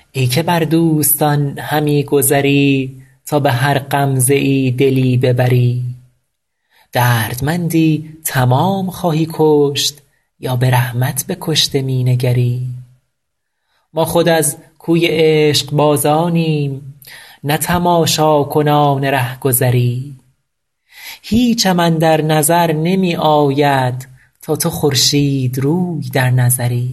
ای که بر دوستان همی گذری تا به هر غمزه ای دلی ببری. دردمندی تمام خواهی کشت یا به رحمت به کشته می نگری. ما خود از کوی عشقبازانیم نه تماشاکنان رهگذری. هیچم اندر نظر نمی آید تا تو خورشیدروی در نظری.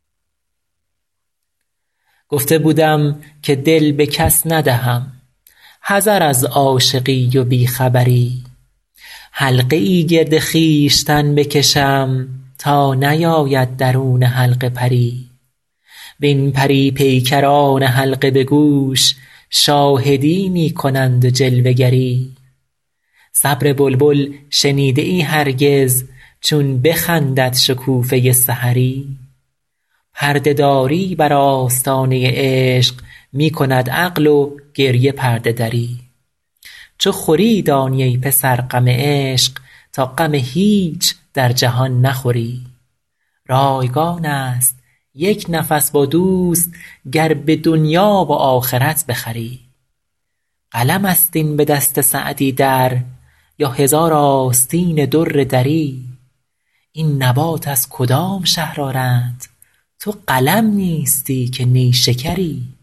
گفته بودم که دل به کس ندهم، حذر از عاشقی و بی خبری. حلقه ای گرد خویشتن بکشم تا نیاید درون حلقه پری. وین پری پیکران حلقه به گوش شاهدی می کنند و جلوه گری. صبر بلبل شنیده ای هرگز چون بخندد شکوفه سحری. پرده داری بر آستانه عشق می کند عقل و گریه پرده دری. چو خوری دانی ای پسر غم عشق تا غم هیچ در جهان نخوری. رایگان است یک نفس با دوست گر به دنیا و آخرت بخری. قلم است این به دست سعدی در یا هزار آستین در دری. این نبات از کدام شهر آرند تو قلم نیستی که نیشکری.